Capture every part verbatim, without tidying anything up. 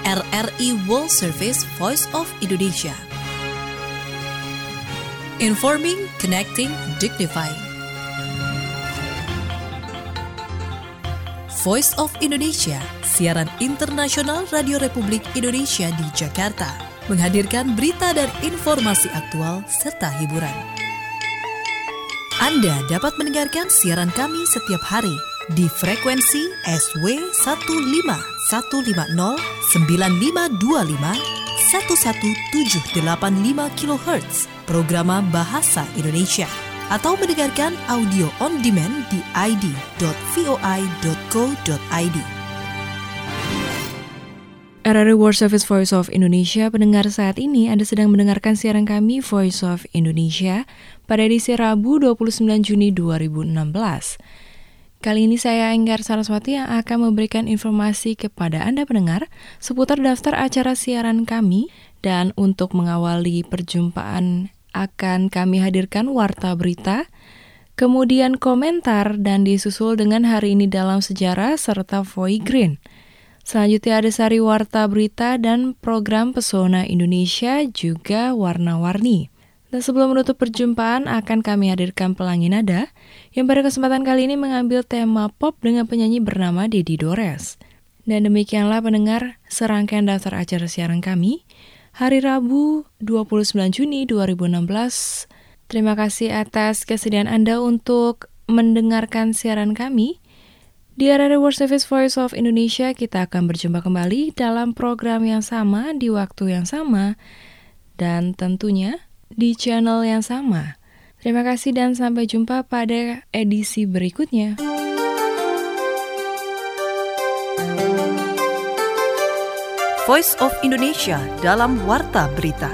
R R I World Service Voice of Indonesia. Informing, connecting, dignifying. Voice of Indonesia, siaran internasional Radio Republik Indonesia di Jakarta, menghadirkan berita dan informasi aktual serta hiburan. Anda dapat mendengarkan siaran kami setiap hari di frekuensi S W satu lima satu lima nol sembilan lima dua lima satu satu tujuh delapan lima kilohertz Programa Bahasa Indonesia, atau mendengarkan audio on demand di i d dot voi dot co dot i d. R R I World Service Voice of Indonesia, pendengar saat ini Anda sedang mendengarkan siaran kami Voice of Indonesia pada edisi Rabu dua puluh sembilan Juni dua ribu enam belas. Kali ini saya Enggar Saraswati yang akan memberikan informasi kepada Anda pendengar seputar daftar acara siaran kami, dan untuk mengawali perjumpaan akan kami hadirkan warta berita, kemudian komentar, dan disusul dengan hari ini dalam sejarah serta Voi Green. Selanjutnya ada sari warta berita dan program Pesona Indonesia juga warna-warni. Dan sebelum menutup perjumpaan akan kami hadirkan Pelangi Nada yang pada kesempatan kali ini mengambil tema pop dengan penyanyi bernama Dedi Dores. Dan demikianlah pendengar serangkaian daftar acara siaran kami hari Rabu dua puluh sembilan Juni dua ribu enam belas. Terima kasih atas kesediaan Anda untuk mendengarkan siaran kami. Di R R I World Service Voice of Indonesia, kita akan berjumpa kembali dalam program yang sama, di waktu yang sama, dan tentunya di channel yang sama. Terima kasih dan sampai jumpa pada edisi berikutnya. Voice of Indonesia dalam Warta Berita.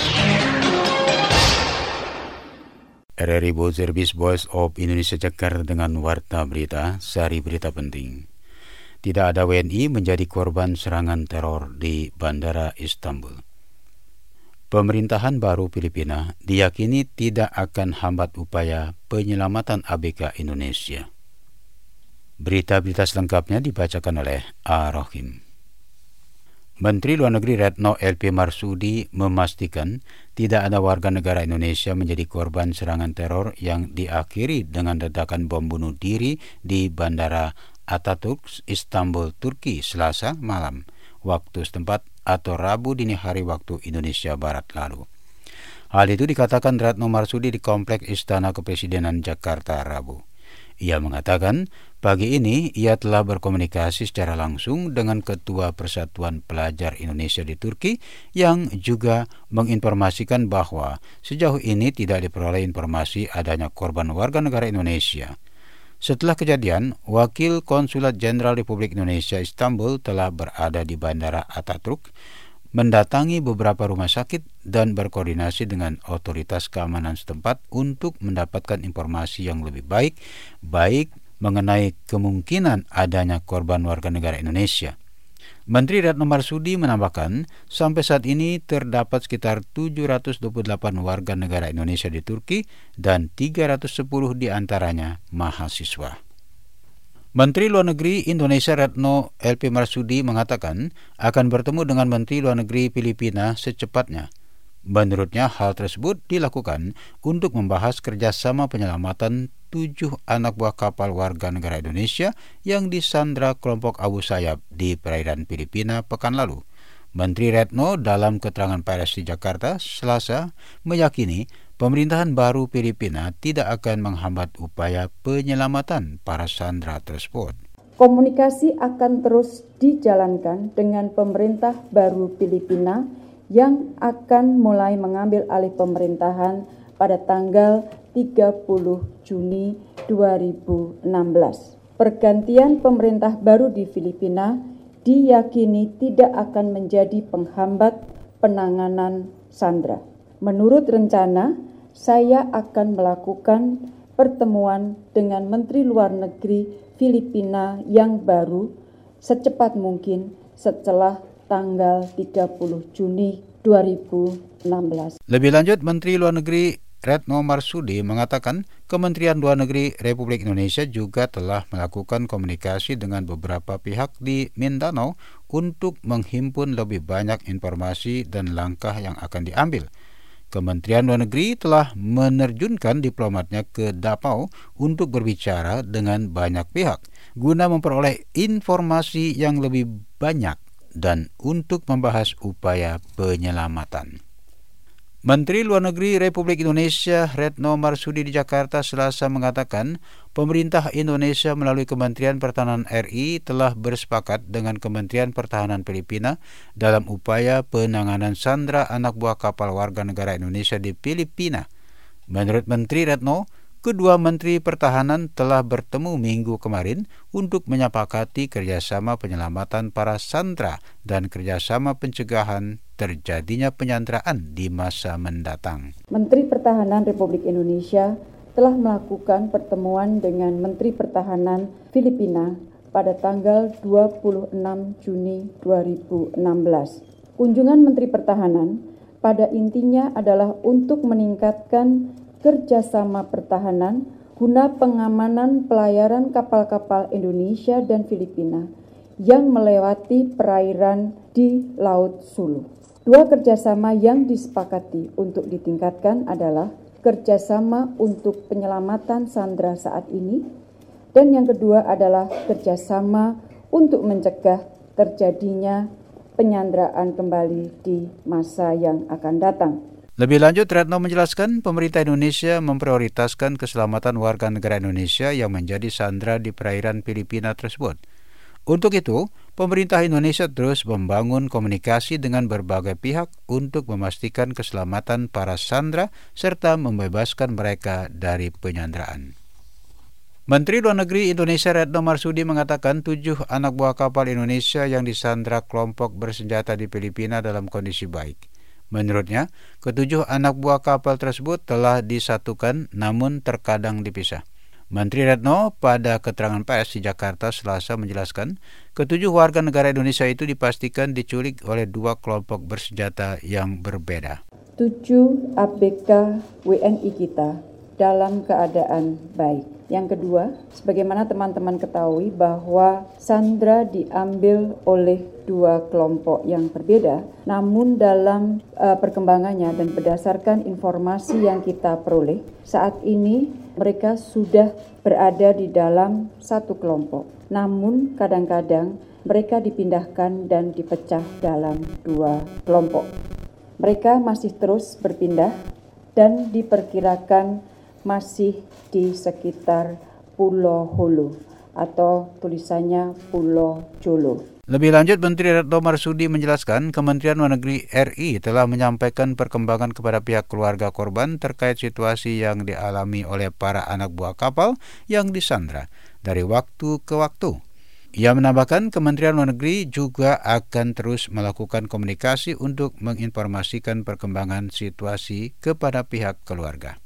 R R I World Service Voice of Indonesia Jakarta dengan Warta Berita, sari berita penting. Tidak ada W N I menjadi korban serangan teror di Bandara Istanbul. Pemerintahan baru Filipina diyakini tidak akan hambat upaya penyelamatan A B K Indonesia. Berita-berita selengkapnya dibacakan oleh A. Rohim. Menteri Luar Negeri Retno L P Marsudi memastikan tidak ada warga negara Indonesia menjadi korban serangan teror yang diakhiri dengan ledakan bom bunuh diri di Bandara Ataturk, Istanbul, Turki, Selasa malam, waktu setempat, atau Rabu dini hari waktu Indonesia Barat lalu. Hal itu dikatakan Retno Marsudi di Kompleks Istana Kepresidenan Jakarta Rabu. Ia mengatakan pagi ini ia telah berkomunikasi secara langsung dengan Ketua Persatuan Pelajar Indonesia di Turki yang juga menginformasikan bahwa sejauh ini tidak diperoleh informasi adanya korban warga negara Indonesia. Setelah kejadian, Wakil Konsulat Jenderal Republik Indonesia Istanbul telah berada di Bandara Ataturk, mendatangi beberapa rumah sakit dan berkoordinasi dengan otoritas keamanan setempat untuk mendapatkan informasi yang lebih baik, baik mengenai kemungkinan adanya korban warga negara Indonesia. Menteri Retno Marsudi menambahkan, sampai saat ini terdapat sekitar tujuh ratus dua puluh delapan warga negara Indonesia di Turki dan tiga ratus sepuluh diantaranya mahasiswa. Menteri Luar Negeri Indonesia Retno L P Marsudi mengatakan akan bertemu dengan Menteri Luar Negeri Filipina secepatnya. Menurutnya hal tersebut dilakukan untuk membahas kerjasama penyelamatan tujuh anak buah kapal warga negara Indonesia yang disandra kelompok Abu Sayyaf di perairan Filipina pekan lalu. Menteri Retno dalam keterangan pers di Jakarta Selasa meyakini pemerintahan baru Filipina tidak akan menghambat upaya penyelamatan para sandera tersebut. Komunikasi akan terus dijalankan dengan pemerintah baru Filipina yang akan mulai mengambil alih pemerintahan pada tanggal tiga puluh Juni dua ribu enam belas. Pergantian pemerintah baru di Filipina diyakini tidak akan menjadi penghambat penanganan sandera. Menurut rencana, saya akan melakukan pertemuan dengan Menteri Luar Negeri Filipina yang baru secepat mungkin setelah tanggal tiga puluh Juni dua ribu enam belas. Lebih lanjut, Menteri Luar Negeri Retno Marsudi mengatakan Kementerian Luar Negeri Republik Indonesia juga telah melakukan komunikasi dengan beberapa pihak di Mindanao untuk menghimpun lebih banyak informasi dan langkah yang akan diambil. Kementerian Luar Negeri telah menerjunkan diplomatnya ke Davao untuk berbicara dengan banyak pihak guna memperoleh informasi yang lebih banyak dan untuk membahas upaya penyelamatan. Menteri Luar Negeri Republik Indonesia Retno Marsudi di Jakarta Selasa mengatakan pemerintah Indonesia melalui Kementerian Pertahanan R I telah bersepakat dengan Kementerian Pertahanan Filipina dalam upaya penanganan sandra anak buah kapal warga negara Indonesia di Filipina. Menurut Menteri Retno, kedua Menteri Pertahanan telah bertemu minggu kemarin untuk menyepakati kerjasama penyelamatan para sandera dan kerjasama pencegahan terjadinya penyanderaan di masa mendatang. Menteri Pertahanan Republik Indonesia telah melakukan pertemuan dengan Menteri Pertahanan Filipina pada tanggal dua puluh enam Juni dua ribu enam belas. Kunjungan Menteri Pertahanan pada intinya adalah untuk meningkatkan kerjasama pertahanan guna pengamanan pelayaran kapal-kapal Indonesia dan Filipina yang melewati perairan di Laut Sulu. Dua kerjasama yang disepakati untuk ditingkatkan adalah kerjasama untuk penyelamatan sandera saat ini, dan yang kedua adalah kerjasama untuk mencegah terjadinya penyanderaan kembali di masa yang akan datang. Lebih lanjut, Retno menjelaskan pemerintah Indonesia memprioritaskan keselamatan warga negara Indonesia yang menjadi sandera di perairan Filipina tersebut. Untuk itu, pemerintah Indonesia terus membangun komunikasi dengan berbagai pihak untuk memastikan keselamatan para sandera serta membebaskan mereka dari penyanderaan. Menteri Luar Negeri Indonesia Retno Marsudi mengatakan tujuh anak buah kapal Indonesia yang disandera kelompok bersenjata di Filipina dalam kondisi baik. Menurutnya, ketujuh anak buah kapal tersebut telah disatukan namun terkadang dipisah. Menteri Retno pada keterangan pers di Jakarta Selasa menjelaskan, ketujuh warga negara Indonesia itu dipastikan diculik oleh dua kelompok bersenjata yang berbeda. Tujuh A B K W N I kita dalam keadaan baik. Yang kedua, sebagaimana teman-teman ketahui bahwa sandera diambil oleh dua kelompok yang berbeda, namun dalam uh, perkembangannya dan berdasarkan informasi yang kita peroleh, saat ini mereka sudah berada di dalam satu kelompok. Namun kadang-kadang mereka dipindahkan dan dipecah dalam dua kelompok. Mereka masih terus berpindah dan diperkirakan masih di sekitar Pulau Hulu atau tulisannya Pulau Jolo. Lebih lanjut, Menteri Retno Marsudi menjelaskan Kementerian Luar Negeri R I telah menyampaikan perkembangan kepada pihak keluarga korban terkait situasi yang dialami oleh para anak buah kapal yang disandera dari waktu ke waktu. Ia menambahkan Kementerian Luar Negeri juga akan terus melakukan komunikasi untuk menginformasikan perkembangan situasi kepada pihak keluarga.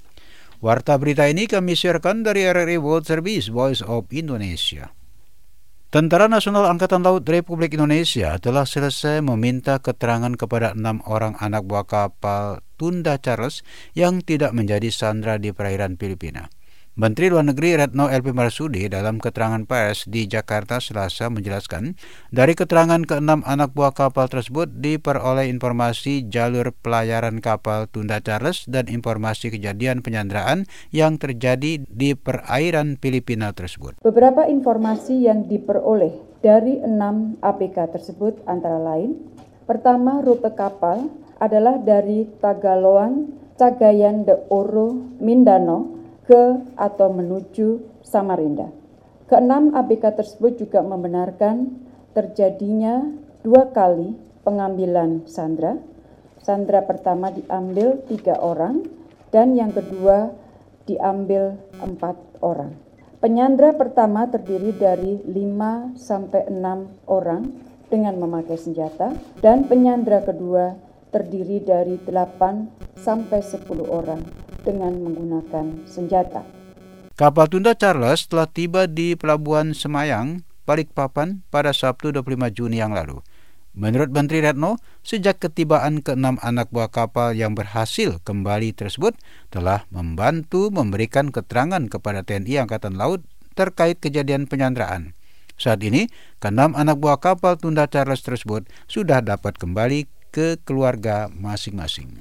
Warta berita ini kami siarkan dari R R I World Service Voice of Indonesia. Tentara Nasional Angkatan Laut Republik Indonesia telah selesai meminta keterangan kepada enam orang anak buah kapal Tunda Charles yang tidak menjadi sandera di perairan Filipina. Menteri Luar Negeri Retno L P Marsudi dalam keterangan pers di Jakarta Selasa menjelaskan, dari keterangan keenam anak buah kapal tersebut diperoleh informasi jalur pelayaran kapal Tunda Charles dan informasi kejadian penyanderaan yang terjadi di perairan Filipina tersebut. Beberapa informasi yang diperoleh dari enam A P K tersebut antara lain, pertama, rute kapal adalah dari Tagaloan, Cagayan de Oro, Mindanao, ke atau menuju Samarinda. Keenam A B K tersebut juga membenarkan terjadinya dua kali pengambilan sandera. Sandera pertama diambil tiga orang dan yang kedua diambil empat orang. Penyandera pertama terdiri dari lima sampai enam orang dengan memakai senjata dan penyandera kedua terdiri dari delapan sampai sepuluh orang dengan menggunakan senjata. Kapal Tunda Charles telah tiba di Pelabuhan Semayang, Balikpapan pada Sabtu dua puluh lima Juni yang lalu. Menurut Menteri Retno, sejak ketibaan keenam anak buah kapal yang berhasil kembali tersebut telah membantu memberikan keterangan kepada T N I Angkatan Laut terkait kejadian penyanderaan. Saat ini, keenam anak buah kapal Tunda Charles tersebut sudah dapat kembali ke keluarga masing-masing.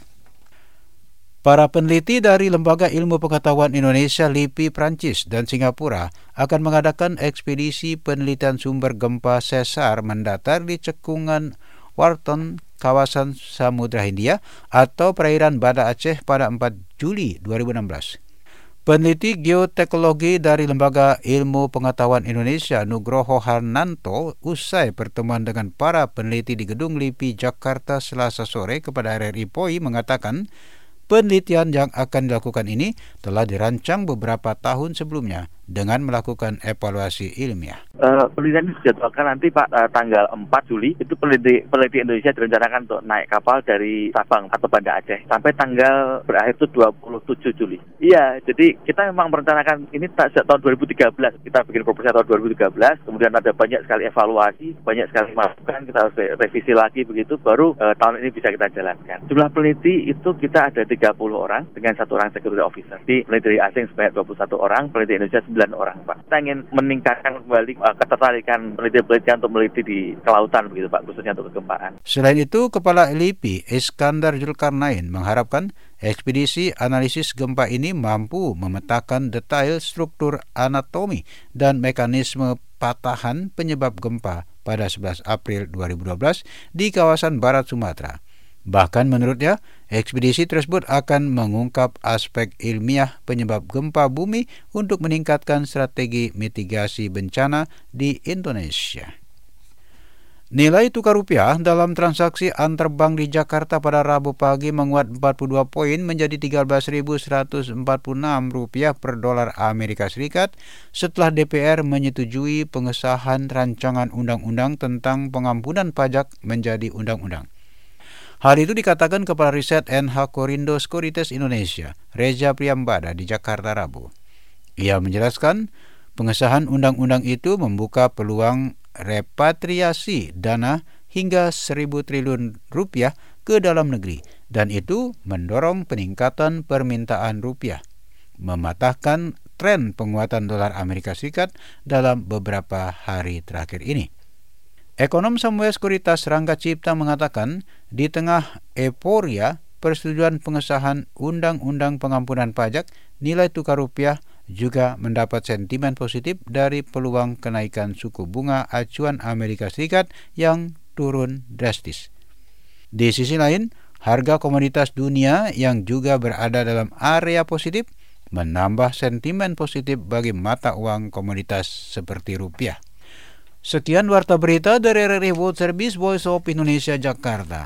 Para peneliti dari Lembaga Ilmu Pengetahuan Indonesia, LIPI, Prancis, dan Singapura akan mengadakan ekspedisi penelitian sumber gempa sesar mendatar di cekungan Warton, kawasan Samudra Hindia atau perairan Banda Aceh pada empat Juli dua ribu enam belas. Peneliti geoteknologi dari Lembaga Ilmu Pengetahuan Indonesia, Nugroho Harnanto, usai pertemuan dengan para peneliti di Gedung LIPI Jakarta Selasa sore kepada R R I P O I mengatakan, penelitian yang akan dilakukan ini telah dirancang beberapa tahun sebelumnya dengan melakukan evaluasi ilmiah. Uh, penelitian dijadwalkan nanti Pak uh, tanggal empat Juli, itu peneliti, peneliti Indonesia direncanakan untuk naik kapal dari Sabang atau Banda Aceh sampai tanggal berakhir itu dua puluh tujuh Juli. Iya, jadi kita memang merencanakan ini sejak tahun dua ribu tiga belas. Kita bikin proposal tahun dua ribu tiga belas, kemudian ada banyak sekali evaluasi, banyak sekali masukan, kita harus revisi lagi begitu, baru uh, tahun ini bisa kita jalankan. Jumlah peneliti itu kita ada tiga puluh orang dengan satu orang security officer. Di peneliti asing sebanyak dua puluh satu orang, peneliti Indonesia sembilan orang, Pak. Kita ingin meningkatkan kembali uh, ketertarikan peneliti-penelitian untuk meneliti di kelautan begitu, Pak, khususnya untuk kegempaan. Selain itu, Kepala LIPI Iskandar Zulkarnain mengharapkan ekspedisi analisis gempa ini mampu memetakan detail struktur anatomi dan mekanisme patahan penyebab gempa pada sebelas April dua ribu dua belas di kawasan Barat Sumatera. Bahkan menurutnya, ekspedisi tersebut akan mengungkap aspek ilmiah penyebab gempa bumi untuk meningkatkan strategi mitigasi bencana di Indonesia. Nilai tukar rupiah dalam transaksi antar bank di Jakarta pada Rabu pagi menguat empat puluh dua poin menjadi tiga belas ribu seratus empat puluh enam rupiah per dolar Amerika Serikat setelah D P R menyetujui pengesahan rancangan undang-undang tentang pengampunan pajak menjadi undang-undang. Hal itu dikatakan Kepala Riset N H Korindo Sekuritas Indonesia, Reza Priyambada di Jakarta Rabu. Ia menjelaskan, pengesahan undang-undang itu membuka peluang repatriasi dana hingga seribu triliun rupiah ke dalam negeri, dan itu mendorong peningkatan permintaan rupiah, mematahkan tren penguatan dolar Amerika Serikat dalam beberapa hari terakhir ini. Ekonom Samuel Sekuritas Rangga Cipta mengatakan, di tengah euforia persetujuan pengesahan Undang-Undang Pengampunan Pajak, nilai tukar rupiah juga mendapat sentimen positif dari peluang kenaikan suku bunga acuan Amerika Serikat yang turun drastis. Di sisi lain, harga komoditas dunia yang juga berada dalam area positif menambah sentimen positif bagi mata uang komoditas seperti rupiah. Sekian warta berita dari R R I World Service Voice of Indonesia Jakarta.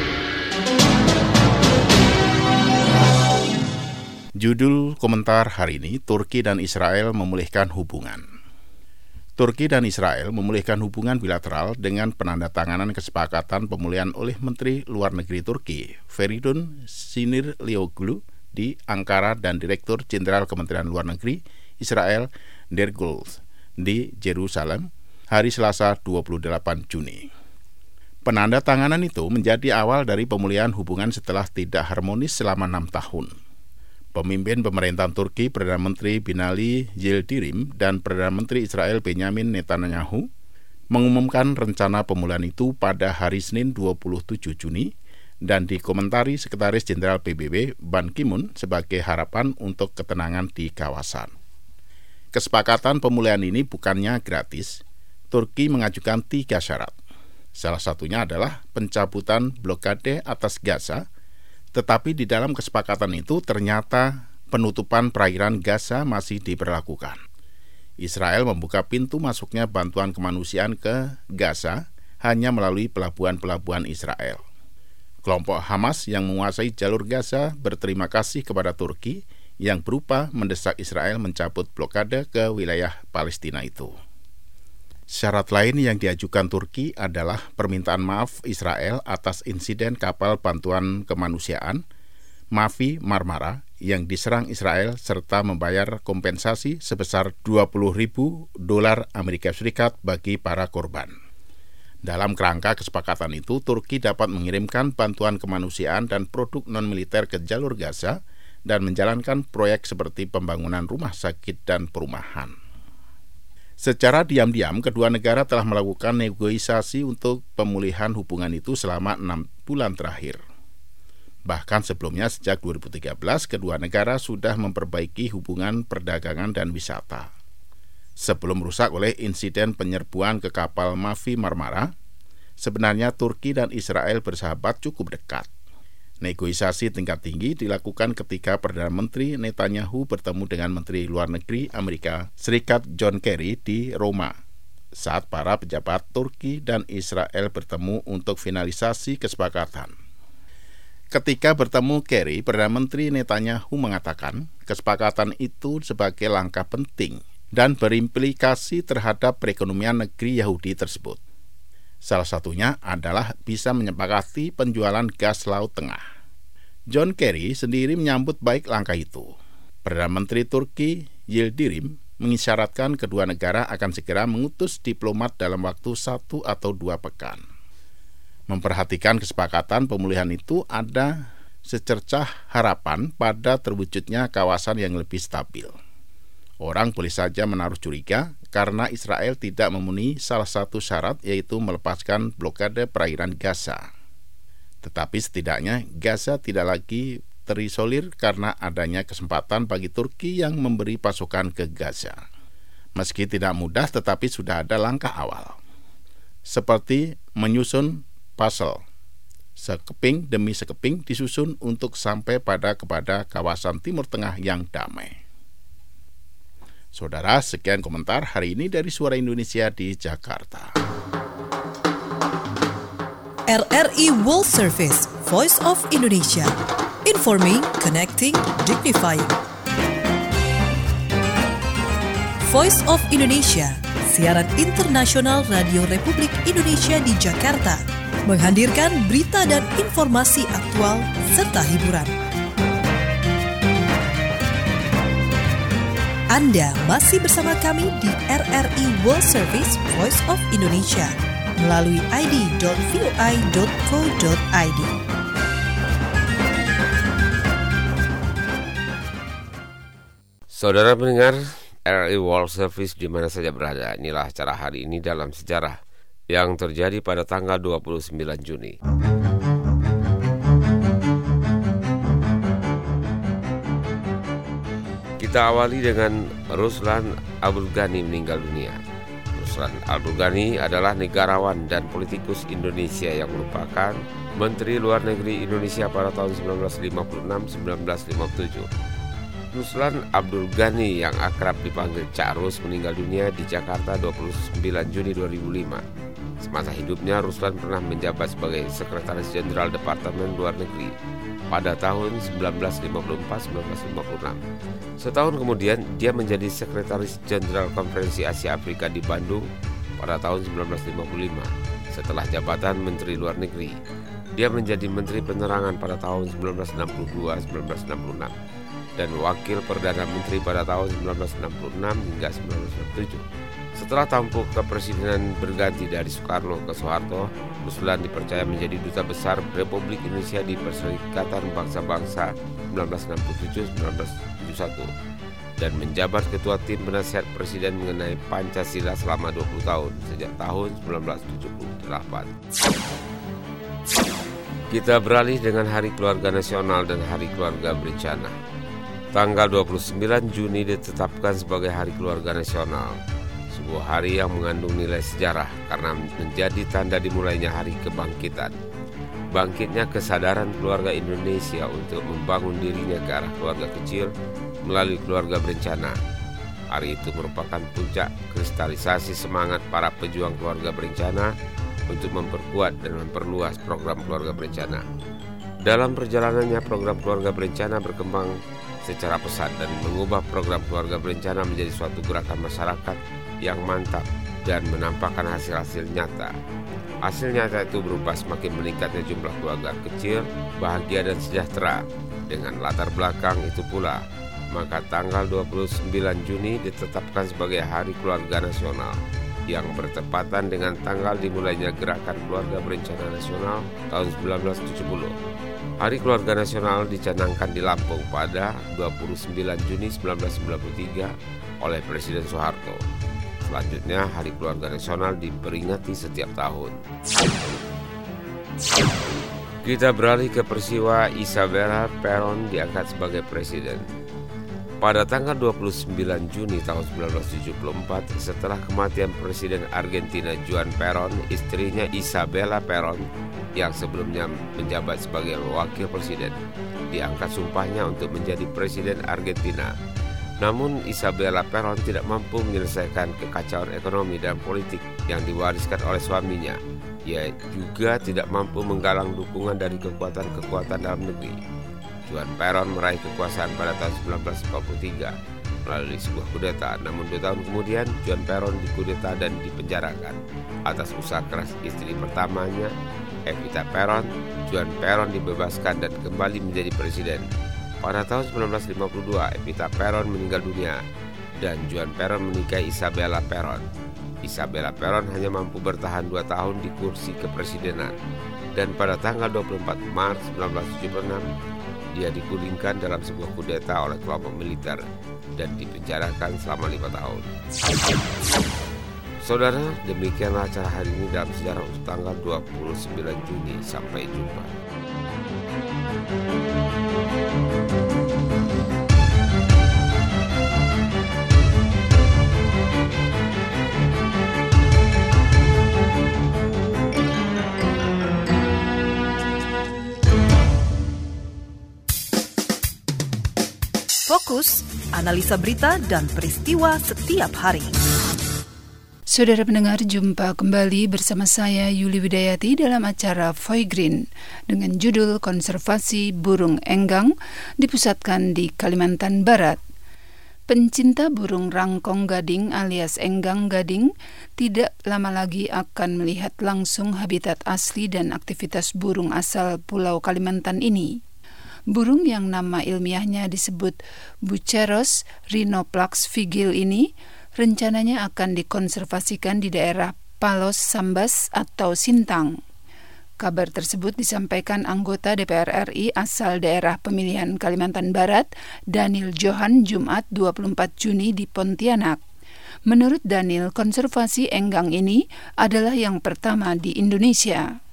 Judul komentar hari ini, Turki dan Israel memulihkan hubungan. Turki dan Israel memulihkan hubungan bilateral dengan penandatanganan kesepakatan pemulihan oleh Menteri Luar Negeri Turki, Feridun Sinirlioglu, di Ankara dan Direktur Jenderal Kementerian Luar Negeri Israel, Dergol, di Yerusalem, hari Selasa dua puluh delapan Juni. Penandatanganan itu menjadi awal dari pemulihan hubungan setelah tidak harmonis selama enam tahun. Pemimpin pemerintahan Turki, Perdana Menteri Binali Yildirim, dan Perdana Menteri Israel Benyamin Netanyahu mengumumkan rencana pemulihan itu pada hari Senin dua puluh tujuh Juni dan dikomentari Sekretaris Jenderal P B B Ban Ki-moon sebagai harapan untuk ketenangan di kawasan. Kesepakatan pemulihan ini bukannya gratis. Turki mengajukan tiga syarat. Salah satunya adalah pencabutan blokade atas Gaza, tetapi di dalam kesepakatan itu ternyata penutupan perairan Gaza masih diberlakukan. Israel membuka pintu masuknya bantuan kemanusiaan ke Gaza hanya melalui pelabuhan-pelabuhan Israel. Kelompok Hamas yang menguasai jalur Gaza berterima kasih kepada Turki yang berupa mendesak Israel mencabut blokade ke wilayah Palestina itu. Syarat lain yang diajukan Turki adalah permintaan maaf Israel atas insiden kapal bantuan kemanusiaan Mavi Marmara yang diserang Israel serta membayar kompensasi sebesar dua puluh ribu dolar Amerika Serikat bagi para korban. Dalam kerangka kesepakatan itu, Turki dapat mengirimkan bantuan kemanusiaan dan produk non-militer ke jalur Gaza dan menjalankan proyek seperti pembangunan rumah sakit dan perumahan. Secara diam-diam, kedua negara telah melakukan negosiasi untuk pemulihan hubungan itu selama enam bulan terakhir. Bahkan sebelumnya, sejak dua ribu tiga belas, kedua negara sudah memperbaiki hubungan perdagangan dan wisata. Sebelum rusak oleh insiden penyerbuan ke kapal Mavi Marmara, sebenarnya Turki dan Israel bersahabat cukup dekat. Negosiasi tingkat tinggi dilakukan ketika Perdana Menteri Netanyahu bertemu dengan Menteri Luar Negeri Amerika Serikat John Kerry di Roma, saat para pejabat Turki dan Israel bertemu untuk finalisasi kesepakatan. Ketika bertemu Kerry, Perdana Menteri Netanyahu mengatakan kesepakatan itu sebagai langkah penting dan berimplikasi terhadap perekonomian negeri Yahudi tersebut. Salah satunya adalah bisa menyepakati penjualan gas Laut Tengah. John Kerry sendiri menyambut baik langkah itu. Perdana Menteri Turki Yildirim mengisyaratkan kedua negara akan segera mengutus diplomat dalam waktu satu atau dua pekan. Memperhatikan kesepakatan pemulihan itu, ada secercah harapan pada terwujudnya kawasan yang lebih stabil. Orang boleh saja menaruh curiga karena Israel tidak memenuhi salah satu syarat, yaitu melepaskan blokade perairan Gaza. Tetapi setidaknya Gaza tidak lagi terisolir karena adanya kesempatan bagi Turki yang memberi pasokan ke Gaza. Meski tidak mudah, tetapi sudah ada langkah awal. Seperti menyusun puzzle, sekeping demi sekeping disusun untuk sampai pada kepada kawasan Timur Tengah yang damai. Saudara, sekian komentar hari ini dari Suara Indonesia di Jakarta. R R I World Service, Voice of Indonesia. Informing, connecting, dignifying. Voice of Indonesia, siaran internasional Radio Republik Indonesia di Jakarta, menghadirkan berita dan informasi aktual serta hiburan. Anda masih bersama kami di R R I World Service Voice of Indonesia melalui i d dot v o i dot co dot i d. Saudara pendengar R R I World Service di mana saja berada, inilah acara hari ini dalam sejarah yang terjadi pada tanggal dua puluh sembilan Juni. Kita awali dengan Ruslan Abdul Ghani meninggal dunia. Ruslan Abdul Ghani adalah negarawan dan politikus Indonesia yang merupakan Menteri Luar Negeri Indonesia pada tahun sembilan belas lima puluh enam sampai sembilan belas lima puluh tujuh. Ruslan Abdul Ghani yang akrab dipanggil Cak Rus meninggal dunia di Jakarta dua puluh sembilan Juni dua ribu lima. Semasa hidupnya, Ruslan pernah menjabat sebagai Sekretaris Jenderal Departemen Luar Negeri pada tahun sembilan belas lima puluh empat sampai sembilan belas lima puluh enam. Setahun kemudian, dia menjadi Sekretaris Jenderal Konferensi Asia Afrika di Bandung pada tahun sembilan belas lima puluh lima. Setelah jabatan Menteri Luar Negeri, dia menjadi Menteri Penerangan pada tahun sembilan belas enam puluh dua sampai sembilan belas enam puluh enam dan Wakil Perdana Menteri pada tahun sembilan belas enam puluh enam hingga sembilan belas enam puluh tujuh. Setelah tampuk kepresidenan berganti dari Soekarno ke Soeharto, Ruslan dipercaya menjadi Duta Besar Republik Indonesia di Perserikatan Bangsa-Bangsa sembilan belas enam puluh tujuh sampai sembilan belas tujuh puluh satu dan menjabat Ketua Tim Penasihat Presiden mengenai Pancasila selama dua puluh tahun sejak tahun sembilan belas tujuh puluh delapan. Kita beralih dengan Hari Keluarga Nasional dan Hari Keluarga Berencana. Tanggal dua puluh sembilan Juni ditetapkan sebagai Hari Keluarga Nasional, sebuah hari yang mengandung nilai sejarah karena menjadi tanda dimulainya hari kebangkitan. Bangkitnya kesadaran keluarga Indonesia untuk membangun dirinya ke arah keluarga kecil melalui keluarga berencana. Hari itu merupakan puncak kristalisasi semangat para pejuang keluarga berencana untuk memperkuat dan memperluas program keluarga berencana. Dalam perjalanannya, program keluarga berencana berkembang secara pesat dan mengubah program keluarga berencana menjadi suatu gerakan masyarakat yang mantap dan menampakkan hasil-hasil nyata. Hasil nyata itu berupa semakin meningkatnya jumlah keluarga kecil, bahagia dan sejahtera. Dengan latar belakang itu pula, maka tanggal dua puluh sembilan Juni ditetapkan sebagai Hari Keluarga Nasional yang bertepatan dengan tanggal dimulainya Gerakan Keluarga Berencana Nasional tahun seribu sembilan ratus tujuh puluh. Hari Keluarga Nasional dicanangkan di Lampung pada dua puluh sembilan Juni seribu sembilan ratus sembilan puluh tiga oleh Presiden Soeharto. Selanjutnya, Hari Keluarga Nasional diperingati setiap tahun. Kita beralih ke peristiwa Isabella Perón diangkat sebagai presiden. Pada tanggal dua puluh sembilan Juni tahun seribu sembilan ratus tujuh puluh empat, setelah kematian Presiden Argentina Juan Perón, istrinya Isabella Perón yang sebelumnya menjabat sebagai wakil presiden, diangkat sumpahnya untuk menjadi Presiden Argentina. Namun Isabella Perón tidak mampu menyelesaikan kekacauan ekonomi dan politik yang diwariskan oleh suaminya. Ia juga tidak mampu menggalang dukungan dari kekuatan-kekuatan dalam negeri. Juan Perón meraih kekuasaan pada tahun seribu sembilan ratus empat puluh tiga melalui sebuah kudeta. Namun dua tahun kemudian Juan Perón dikudeta dan dipenjarakan. Atas usaha keras istri pertamanya, Evita Perón, Juan Perón dibebaskan dan kembali menjadi presiden. Pada tahun seribu sembilan ratus lima puluh dua, Evita Perón meninggal dunia dan Juan Perón menikahi Isabella Perón. Isabella Perón hanya mampu bertahan dua tahun di kursi kepresidenan. Dan pada tanggal dua puluh empat Maret seribu sembilan ratus tujuh puluh enam, dia digulingkan dalam sebuah kudeta oleh kelompok militer dan dipenjarakan selama lima tahun. Saudara, demikianlah acara hari ini dalam sejarah untuk tanggal dua puluh sembilan Juni. Sampai jumpa. Fokus, analisa berita dan peristiwa setiap hari. Saudara pendengar, jumpa kembali bersama saya Yuli Widayati dalam acara Voy Green dengan judul Konservasi Burung Enggang dipusatkan di Kalimantan Barat. Pencinta burung rangkong gading alias enggang gading tidak lama lagi akan melihat langsung habitat asli dan aktivitas burung asal Pulau Kalimantan ini. Burung yang nama ilmiahnya disebut Buceros rhinoplax vigil ini rencananya akan dikonservasikan di daerah Palos Sambas atau Sintang. Kabar tersebut disampaikan anggota D P R R I asal daerah pemilihan Kalimantan Barat, Daniel Johan, Jumat dua puluh empat Juni di Pontianak. Menurut Daniel, konservasi enggang ini adalah yang pertama di Indonesia.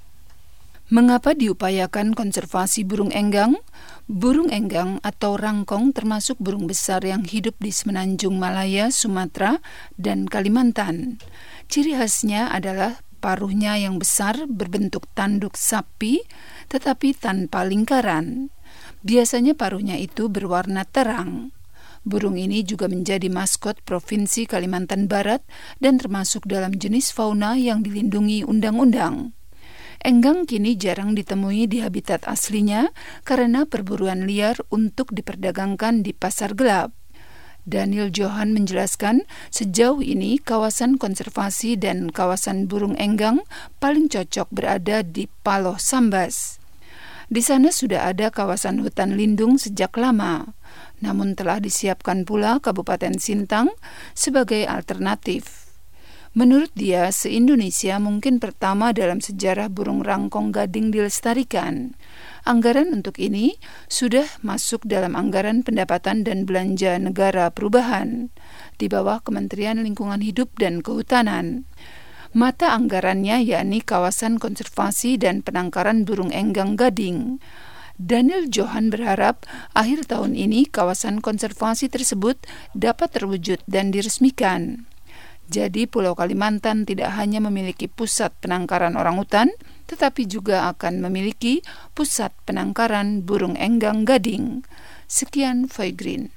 Mengapa diupayakan konservasi burung enggang? Burung enggang atau rangkong termasuk burung besar yang hidup di Semenanjung Malaya, Sumatera, dan Kalimantan. Ciri khasnya adalah paruhnya yang besar berbentuk tanduk sapi tetapi tanpa lingkaran. Biasanya paruhnya itu berwarna terang. Burung ini juga menjadi maskot Provinsi Kalimantan Barat dan termasuk dalam jenis fauna yang dilindungi undang-undang. Enggang kini jarang ditemui di habitat aslinya karena perburuan liar untuk diperdagangkan di pasar gelap. Daniel Johan menjelaskan, sejauh ini kawasan konservasi dan kawasan burung enggang paling cocok berada di Palos Sambas. Di sana sudah ada kawasan hutan lindung sejak lama, namun telah disiapkan pula Kabupaten Sintang sebagai alternatif. Menurut dia, se-Indonesia mungkin pertama dalam sejarah burung rangkong gading dilestarikan. Anggaran untuk ini sudah masuk dalam anggaran pendapatan dan belanja negara perubahan di bawah Kementerian Lingkungan Hidup dan Kehutanan. Mata anggarannya yakni kawasan konservasi dan penangkaran burung enggang gading. Daniel Johan berharap akhir tahun ini kawasan konservasi tersebut dapat terwujud dan diresmikan. Jadi Pulau Kalimantan tidak hanya memiliki pusat penangkaran orangutan, tetapi juga akan memiliki pusat penangkaran burung enggang gading. Sekian Voy Green.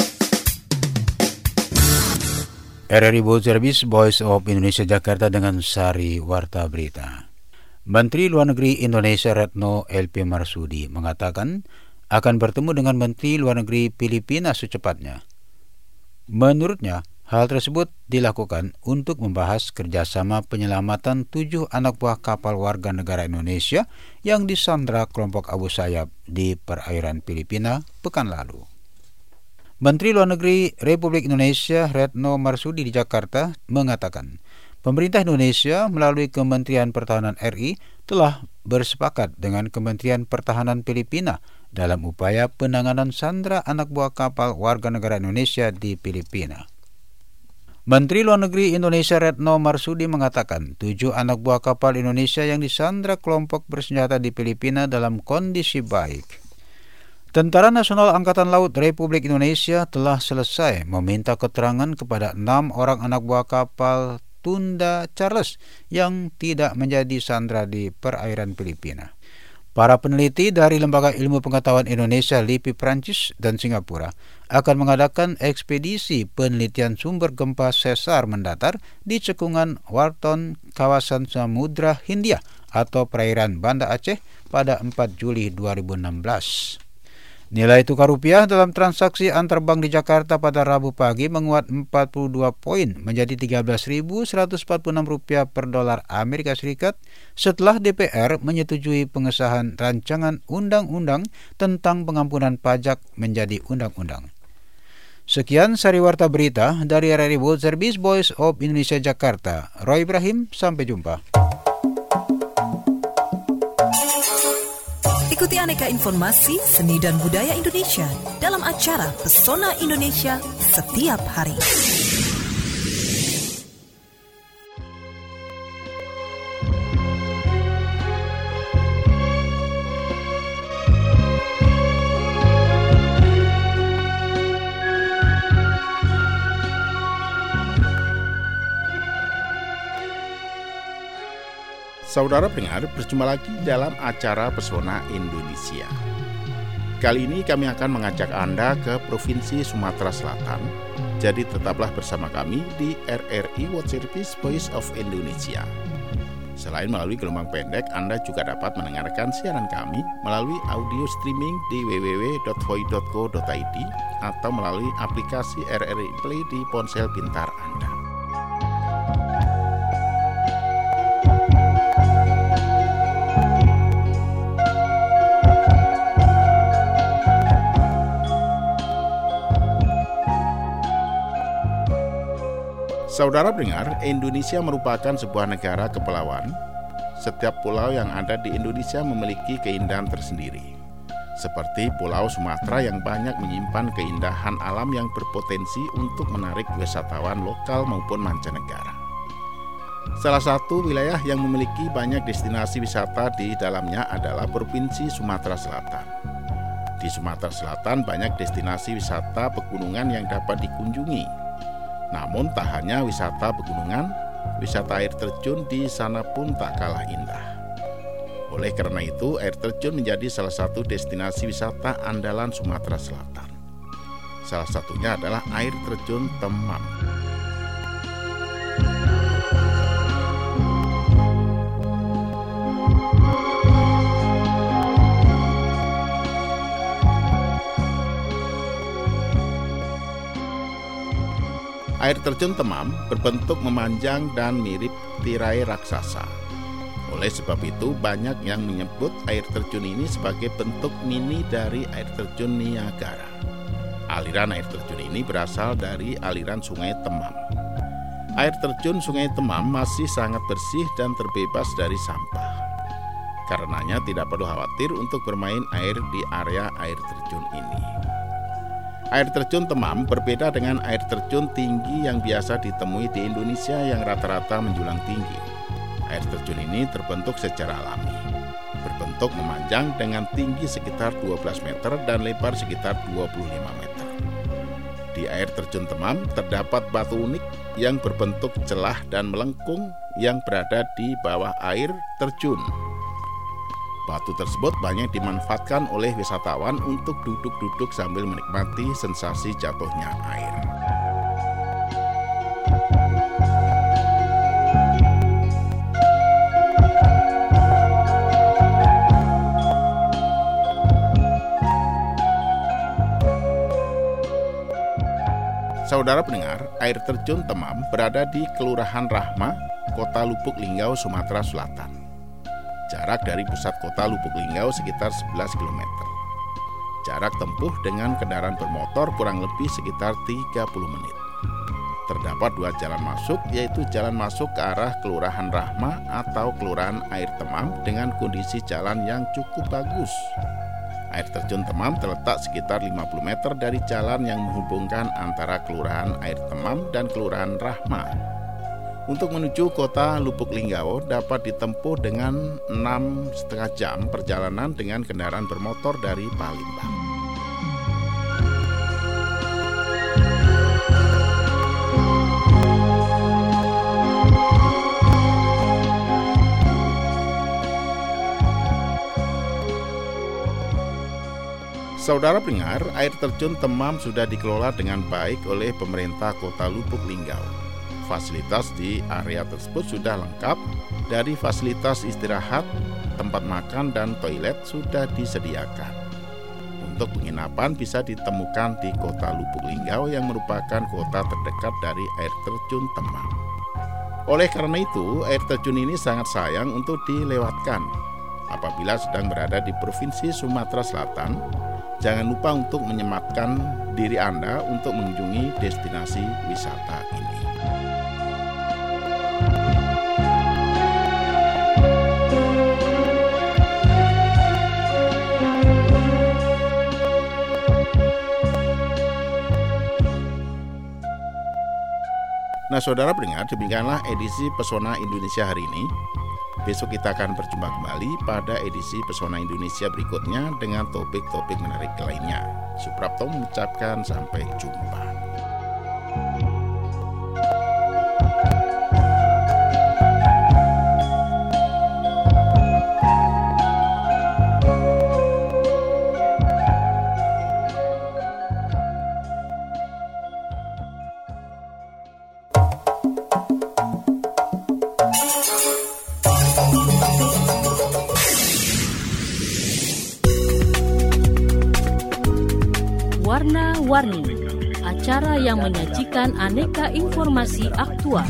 R R I World Service Voice of Indonesia Jakarta dengan Sari Warta Berita. Menteri Luar Negeri Indonesia Retno L P Marsudi mengatakan akan bertemu dengan Menteri Luar Negeri Filipina secepatnya. Menurutnya, hal tersebut dilakukan untuk membahas kerjasama penyelamatan tujuh anak buah kapal warga negara Indonesia yang disandra kelompok Abu Sayyaf di perairan Filipina pekan lalu. Menteri Luar Negeri Republik Indonesia Retno Marsudi di Jakarta mengatakan Pemerintah Indonesia melalui Kementerian Pertahanan R I telah bersepakat dengan Kementerian Pertahanan Filipina dalam upaya penanganan sandera anak buah kapal warga negara Indonesia di Filipina. Menteri Luar Negeri Indonesia Retno Marsudi mengatakan tujuh anak buah kapal Indonesia yang disandra kelompok bersenjata di Filipina dalam kondisi baik. Tentara Nasional Angkatan Laut Republik Indonesia telah selesai meminta keterangan kepada enam orang anak buah kapal Tunda Charles yang tidak menjadi sandra di perairan Filipina. Para peneliti dari Lembaga Ilmu Pengetahuan Indonesia L I P I Prancis dan Singapura akan mengadakan ekspedisi penelitian sumber gempa sesar mendatar di cekungan Warton, kawasan Samudra Hindia atau perairan Banda Aceh pada empat Juli dua ribu enam belas. Nilai tukar rupiah dalam transaksi antar bank di Jakarta pada Rabu pagi menguat empat puluh dua poin menjadi tiga belas ribu seratus empat puluh enam rupiah per dolar Amerika Serikat setelah D P R menyetujui pengesahan rancangan undang-undang tentang pengampunan pajak menjadi undang-undang. Sekian Sariwarta Berita dari R R I World Service Voice of Indonesia Jakarta. Roy Ibrahim, sampai jumpa. Ikuti aneka informasi seni dan budaya Indonesia dalam acara Pesona Indonesia setiap hari. Saudara pendengar, berjumpa lagi dalam acara Pesona Indonesia. Kali ini kami akan mengajak Anda ke Provinsi Sumatera Selatan. Jadi tetaplah bersama kami di R R I World Service Voice of Indonesia. Selain melalui gelombang pendek, Anda juga dapat mendengarkan siaran kami melalui audio streaming di w w w dot voi dot co dot i d atau melalui aplikasi R R I Play di ponsel pintar Anda. Saudara pendengar, Indonesia merupakan sebuah negara kepulauan. Setiap pulau yang ada di Indonesia memiliki keindahan tersendiri. Seperti Pulau Sumatera yang banyak menyimpan keindahan alam yang berpotensi untuk menarik wisatawan lokal maupun mancanegara. Salah satu wilayah yang memiliki banyak destinasi wisata di dalamnya adalah Provinsi Sumatera Selatan. Di Sumatera Selatan banyak destinasi wisata pegunungan yang dapat dikunjungi. Namun tak hanya wisata pegunungan, wisata air terjun di sana pun tak kalah indah. Oleh karena itu, air terjun menjadi salah satu destinasi wisata andalan Sumatera Selatan. Salah satunya adalah air terjun Temam. Air terjun Temam berbentuk memanjang dan mirip tirai raksasa. Oleh sebab itu, banyak yang menyebut air terjun ini sebagai bentuk mini dari air terjun Niagara. Aliran air terjun ini berasal dari aliran Sungai Temam. Air terjun Sungai Temam masih sangat bersih dan terbebas dari sampah. Karenanya tidak perlu khawatir untuk bermain air di area air terjun ini. Air terjun Temam berbeda dengan air terjun tinggi yang biasa ditemui di Indonesia yang rata-rata menjulang tinggi. Air terjun ini terbentuk secara alami, berbentuk memanjang dengan tinggi sekitar dua belas meter dan lebar sekitar dua puluh lima meter. Di air terjun Temam terdapat batu unik yang berbentuk celah dan melengkung yang berada di bawah air terjun. Batu tersebut banyak dimanfaatkan oleh wisatawan untuk duduk-duduk sambil menikmati sensasi jatuhnya air. Saudara pendengar, air terjun Temam berada di Kelurahan Rahma, Kota Lubuk Linggau, Sumatera Selatan. Jarak dari pusat kota Lubuk Linggau sekitar sebelas kilometer. Jarak tempuh dengan kendaraan bermotor kurang lebih sekitar tiga puluh menit. Terdapat dua jalan masuk, yaitu jalan masuk ke arah Kelurahan Rahma atau Kelurahan Air Temam dengan kondisi jalan yang cukup bagus. Air terjun Temam terletak sekitar lima puluh meter dari jalan yang menghubungkan antara Kelurahan Air Temam dan Kelurahan Rahma. Untuk menuju kota Lubuk Linggau dapat ditempuh dengan enam setengah jam perjalanan dengan kendaraan bermotor dari Palembang. Saudara pendengar, air terjun Temam sudah dikelola dengan baik oleh pemerintah kota Lubuk Linggau. Fasilitas di area tersebut sudah lengkap, dari fasilitas istirahat, tempat makan, dan toilet sudah disediakan. Untuk penginapan bisa ditemukan di kota Lubuk Linggau yang merupakan kota terdekat dari air terjun Temam. Oleh karena itu, air terjun ini sangat sayang untuk dilewatkan. Apabila sedang berada di Provinsi Sumatera Selatan, jangan lupa untuk menyematkan diri Anda untuk mengunjungi destinasi wisata ini. Nah, saudara pendengar, demikianlah edisi Pesona Indonesia hari ini. Besok kita akan berjumpa kembali pada edisi Pesona Indonesia berikutnya dengan topik-topik menarik lainnya. Suprapto mengucapkan sampai jumpa. Warna-Warni, acara yang menyajikan aneka informasi aktual.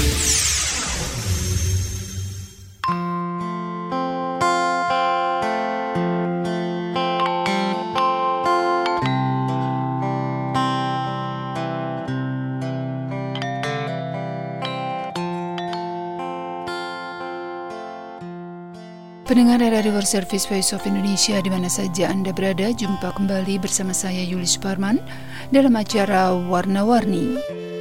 Pendengar R R I World Service Voice of Indonesia di mana saja Anda berada, jumpa kembali bersama saya Yuli Suparman dalam acara Warna-Warni.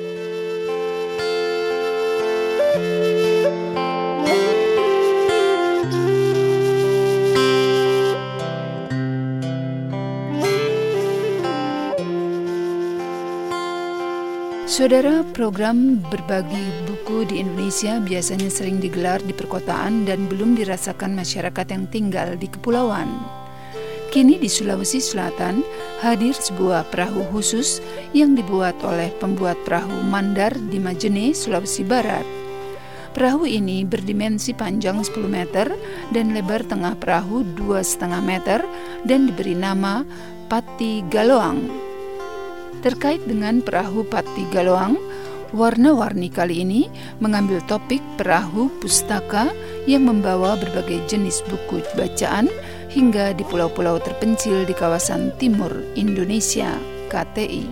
Saudara, program berbagi buku di Indonesia biasanya sering digelar di perkotaan dan belum dirasakan masyarakat yang tinggal di kepulauan. Kini di Sulawesi Selatan hadir sebuah perahu khusus yang dibuat oleh pembuat perahu Mandar di Majene, Sulawesi Barat. Perahu ini berdimensi panjang sepuluh meter dan lebar tengah perahu dua koma lima meter dan diberi nama Pati Galoang. Terkait dengan perahu Pati Galoang, Warna-Warni kali ini mengambil topik perahu pustaka yang membawa berbagai jenis buku bacaan hingga di pulau-pulau terpencil di kawasan timur Indonesia, K T I.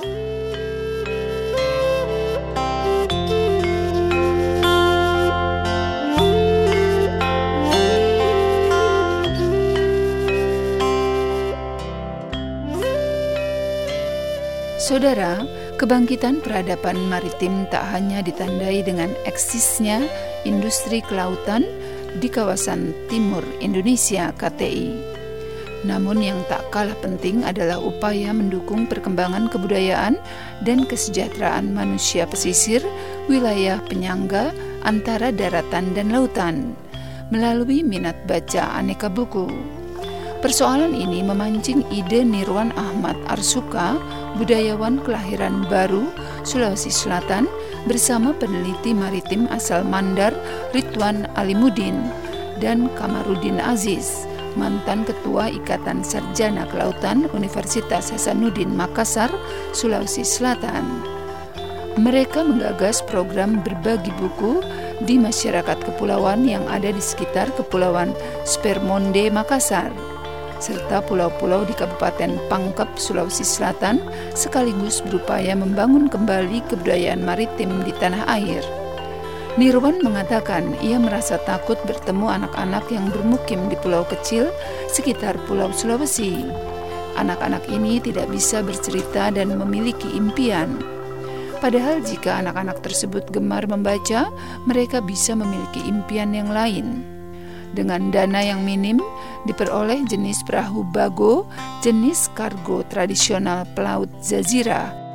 Saudara, kebangkitan peradaban maritim tak hanya ditandai dengan eksisnya industri kelautan di kawasan timur Indonesia, K T I. Namun yang tak kalah penting adalah upaya mendukung perkembangan kebudayaan dan kesejahteraan manusia pesisir, wilayah penyangga antara daratan dan lautan, melalui minat baca aneka buku. Persoalan ini memancing ide Nirwan Ahmad Arsuka, budayawan kelahiran Baru, Sulawesi Selatan, bersama peneliti maritim asal Mandar, Ridwan Alimuddin, dan Kamarudin Aziz, mantan Ketua Ikatan Sarjana Kelautan Universitas Hasanuddin Makassar, Sulawesi Selatan. Mereka menggagas program berbagi buku di masyarakat kepulauan yang ada di sekitar Kepulauan Spermonde, Makassar. serta pulau-pulau di Kabupaten Pangkep, Sulawesi Selatan, sekaligus berupaya membangun kembali kebudayaan maritim di tanah air. Nirwan mengatakan ia merasa takut bertemu anak-anak yang bermukim di pulau kecil sekitar Pulau Sulawesi. Anak-anak ini tidak bisa bercerita dan memiliki impian. Padahal jika anak-anak tersebut gemar membaca, mereka bisa memiliki impian yang lain. Dengan dana yang minim, diperoleh jenis perahu bago, jenis kargo tradisional pelaut Jazira.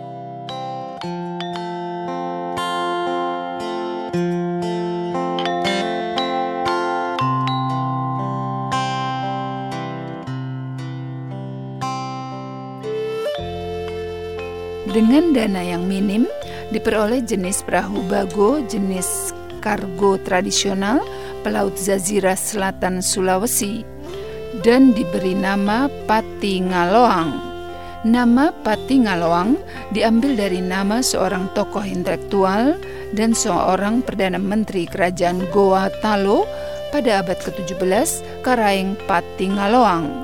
Dengan dana yang minim, diperoleh jenis perahu bago, jenis kargo tradisional pelaut Jazira Selatan Sulawesi, dan diberi nama Pati Ngaloang. Nama Pati Ngaloang diambil dari nama seorang tokoh intelektual dan seorang Perdana Menteri Kerajaan Goa Talo pada abad ketujuh belas, Karaeng Pati Ngaloang.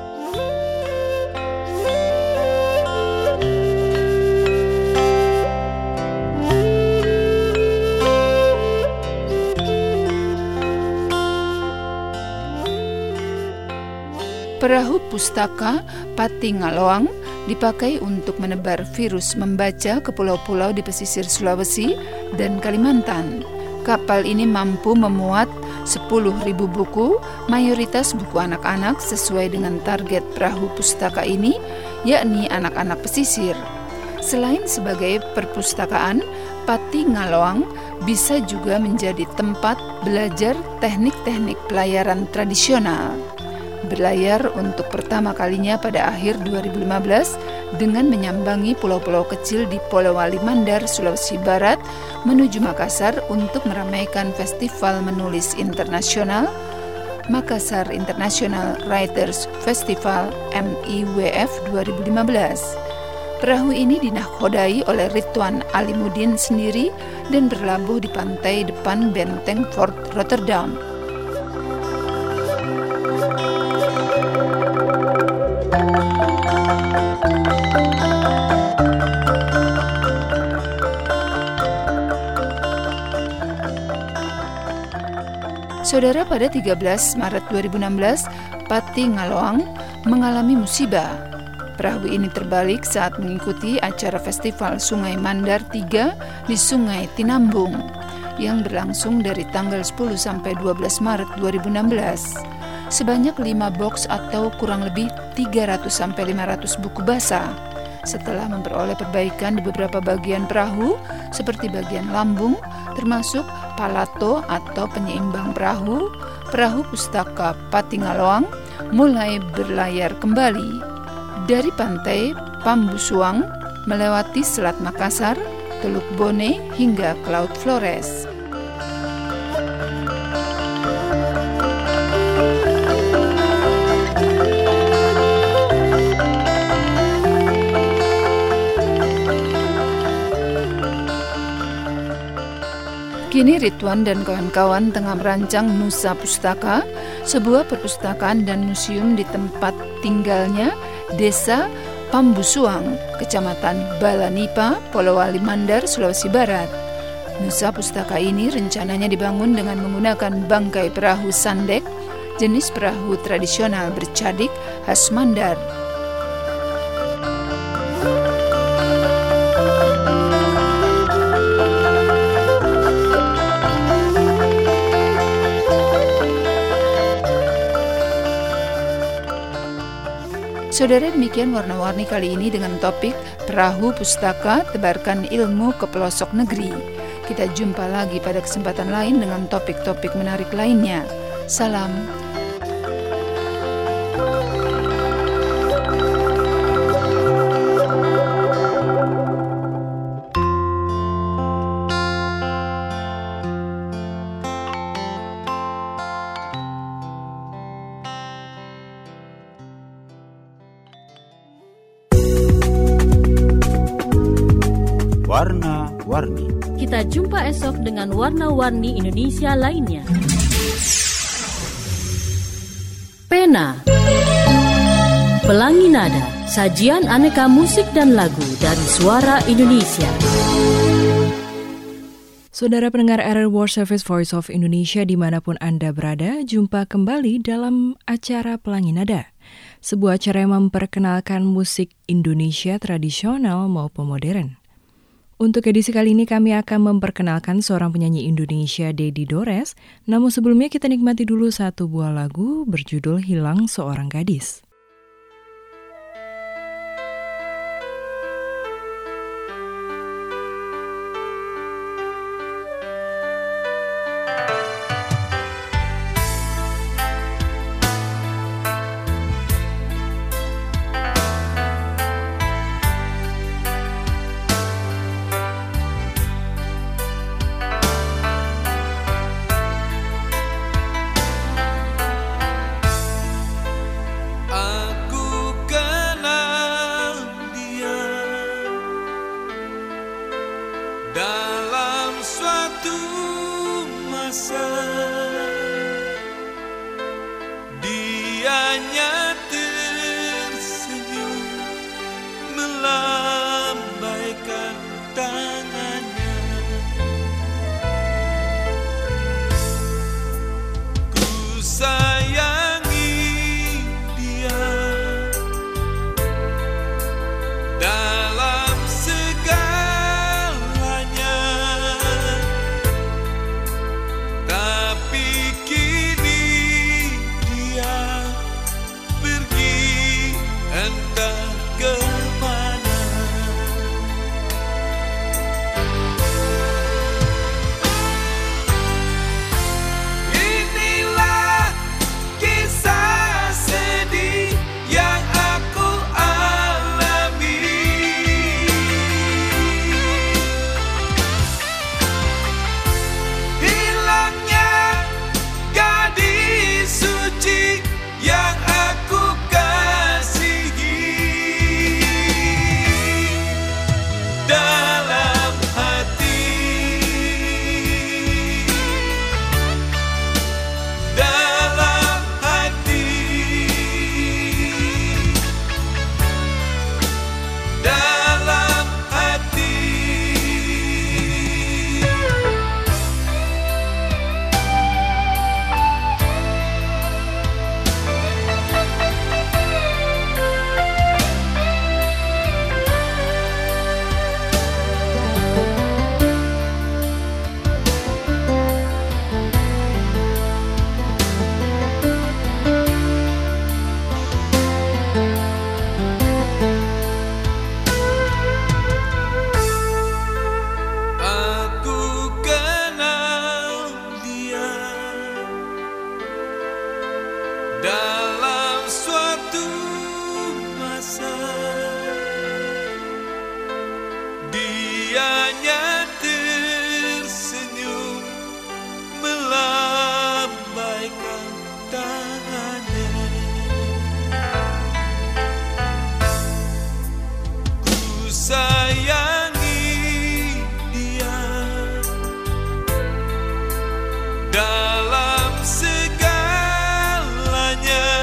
Perahu pustaka Pati Ngaloang dipakai untuk menebar virus membaca ke pulau-pulau di pesisir Sulawesi dan Kalimantan. Kapal ini mampu memuat sepuluh ribu buku, mayoritas buku anak-anak sesuai dengan target perahu pustaka ini, yakni anak-anak pesisir. Selain sebagai perpustakaan, Pati Ngaloang bisa juga menjadi tempat belajar teknik-teknik pelayaran tradisional. Berlayar untuk pertama kalinya pada akhir dua ribu lima belas dengan menyambangi pulau-pulau kecil di Polewali Mandar, Sulawesi Barat menuju Makassar untuk meramaikan Festival Menulis Internasional, Makassar International Writers Festival M I W F dua ribu lima belas. Perahu ini dinahkodai oleh Ridwan Alimuddin sendiri dan berlabuh di pantai depan benteng Fort Rotterdam. Saudara, pada tiga belas Maret dua ribu enam belas, Pati Ngaloang mengalami musibah. Perahu ini terbalik saat mengikuti acara Festival Sungai Mandar tiga di Sungai Tinambung yang berlangsung dari tanggal sepuluh sampai dua belas Maret dua ribu enam belas. Sebanyak lima box atau kurang lebih tiga ratus sampai lima ratus buku basah. Setelah memperoleh perbaikan di beberapa bagian perahu, seperti bagian lambung, termasuk palato atau penyeimbang perahu, perahu pustaka Pati Ngaloang mulai berlayar kembali dari pantai Pambusuang melewati Selat Makassar, Teluk Bone hingga ke Laut Flores. Kini Ridwan dan kawan-kawan tengah merancang Nusa Pustaka, sebuah perpustakaan dan museum di tempat tinggalnya, Desa Pambusuang, Kecamatan Balanipa, Polewali Mandar, Sulawesi Barat. Nusa Pustaka ini rencananya dibangun dengan menggunakan bangkai perahu sandek, jenis perahu tradisional bercadik khas Mandar. Saudara, demikian warna-warni kali ini dengan topik Perahu Pustaka Tebarkan Ilmu ke Pelosok Negeri. Kita jumpa lagi pada kesempatan lain dengan topik-topik menarik lainnya. Salam. Warna-warni. Kita jumpa esok dengan warna-warni Indonesia lainnya. Pena. Pelangi Nada, sajian aneka musik dan lagu dari suara Indonesia. Saudara pendengar R R World Service Voice of Indonesia dimanapun Anda berada, jumpa kembali dalam acara Pelangi Nada. Sebuah acara yang memperkenalkan musik Indonesia tradisional maupun modern. Untuk edisi kali ini kami akan memperkenalkan seorang penyanyi Indonesia, Dedi Dores. Namun sebelumnya kita nikmati dulu satu buah lagu berjudul Hilang Seorang Gadis. Dalam segalanya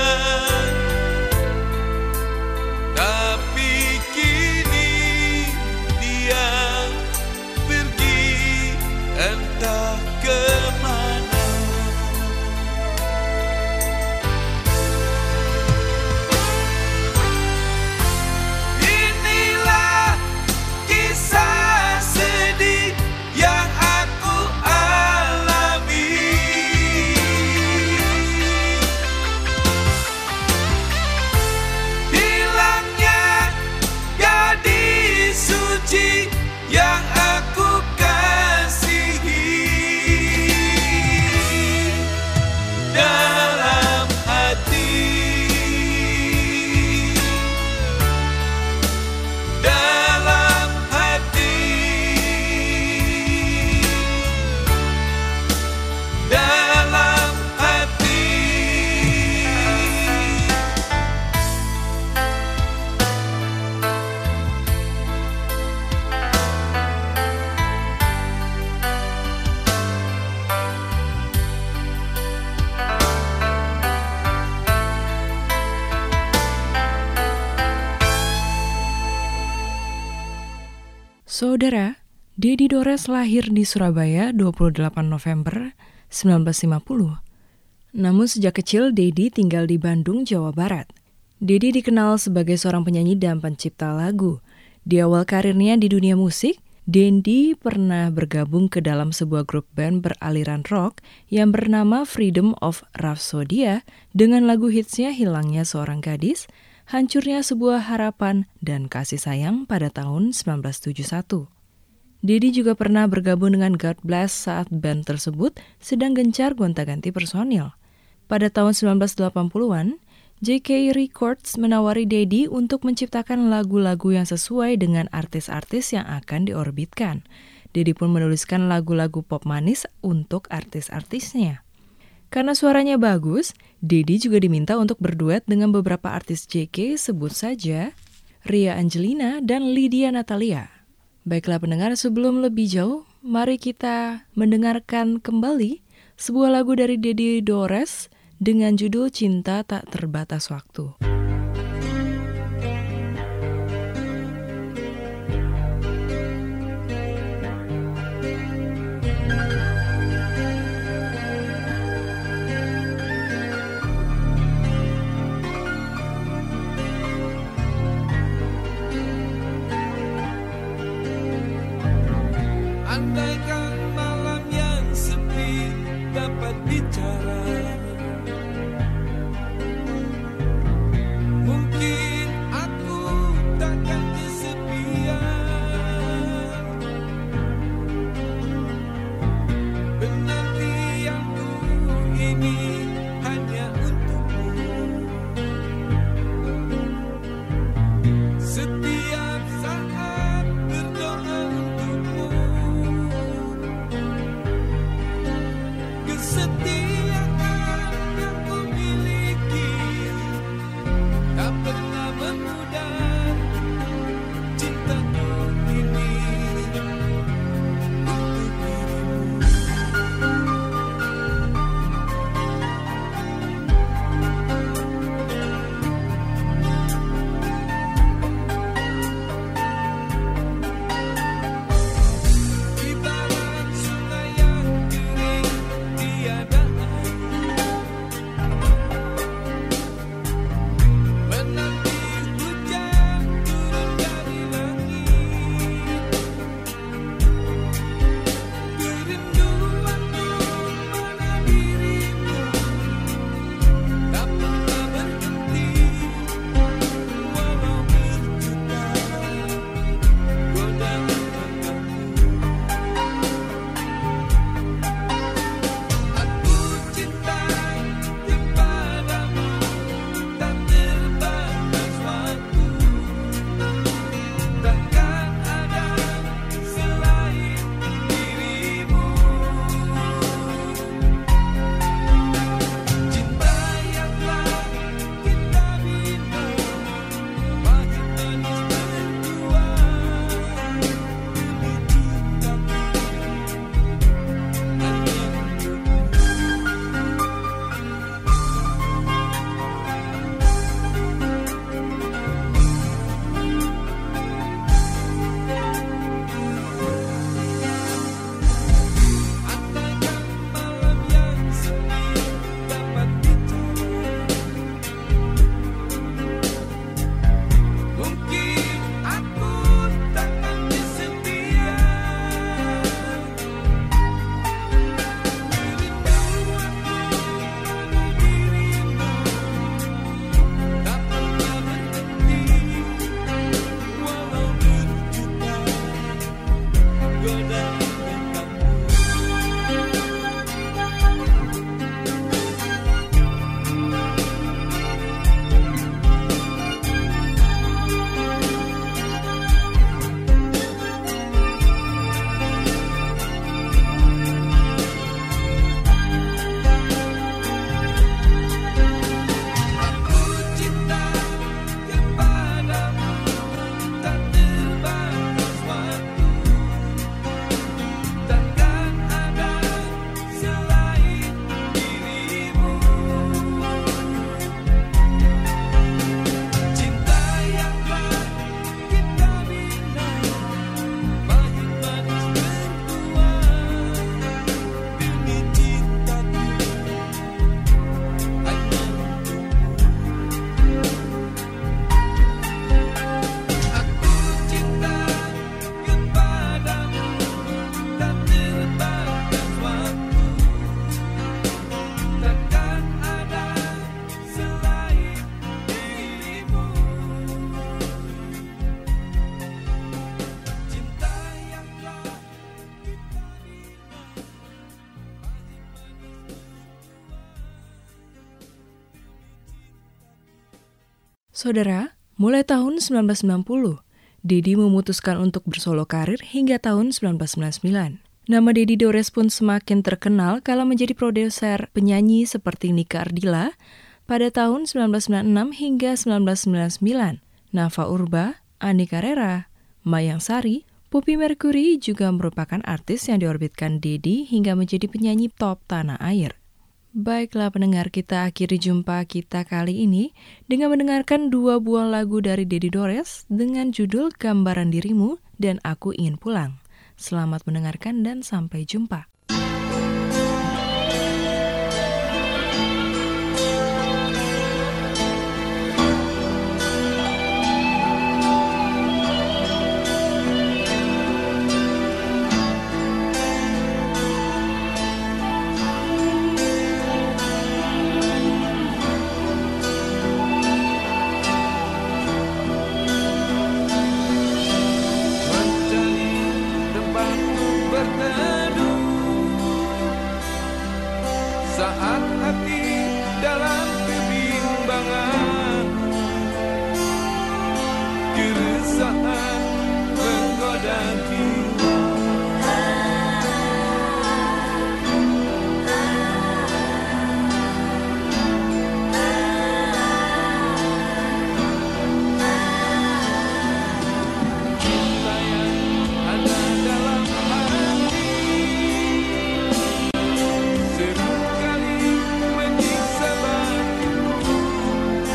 Saudara, Dedi Dores lahir di Surabaya dua puluh delapan November sembilan belas lima puluh. Namun sejak kecil Dedi tinggal di Bandung, Jawa Barat. Dedi dikenal sebagai seorang penyanyi dan pencipta lagu. Di awal karirnya di dunia musik, Dedi pernah bergabung ke dalam sebuah grup band beraliran rock yang bernama Freedom of Rhapsodia dengan lagu hitsnya Hilangnya Seorang Gadis, Hancurnya Sebuah Harapan, dan Kasih Sayang pada tahun sembilan belas tujuh puluh satu. Dedi juga pernah bergabung dengan God Bless saat band tersebut sedang gencar gonta-ganti personil. Pada tahun sembilan belas delapan puluhan, J K Records menawari Dedi untuk menciptakan lagu-lagu yang sesuai dengan artis-artis yang akan diorbitkan. Dedi pun menuliskan lagu-lagu pop manis untuk artis-artisnya. Karena suaranya bagus, Dedi juga diminta untuk berduet dengan beberapa artis J K, sebut saja Ria Angelina dan Lydia Natalia. Baiklah pendengar, sebelum lebih jauh, mari kita mendengarkan kembali sebuah lagu dari Dedi Dores dengan judul Cinta Tak Terbatas Waktu. Andaikan malam yang sepi dapat bicara, mungkin aku takkan kesepian. Penantianku ini hanya untukmu. Setiap saat berdoa untukmu. Kesetiaan yang ku miliki tak pernah memudar. Cintaku ini untuk dirimu. Ibarat sungai yang kering, tiada Saudara, mulai tahun sembilan belas sembilan puluh, Dedi memutuskan untuk bersolo karir hingga tahun sembilan belas sembilan puluh sembilan. Nama Dedi Dores pun semakin terkenal kala menjadi produser penyanyi seperti Nika Ardila pada tahun sembilan belas sembilan puluh enam hingga sembilan belas sembilan puluh sembilan. Nafa Urba, Ani Carrera, Mayang Sari, Pupi Mercury juga merupakan artis yang diorbitkan Dedi hingga menjadi penyanyi top tanah air. Baiklah pendengar, kita akhiri jumpa kita kali ini dengan mendengarkan dua buah lagu dari Dedi Dores dengan judul Gambaran Dirimu dan Aku Ingin Pulang. Selamat mendengarkan dan sampai jumpa. Saat hati dalam kebimbangan, keresahan menggoda jiwa. Cinta yang ada dalam hati seringkali menyiksa batin.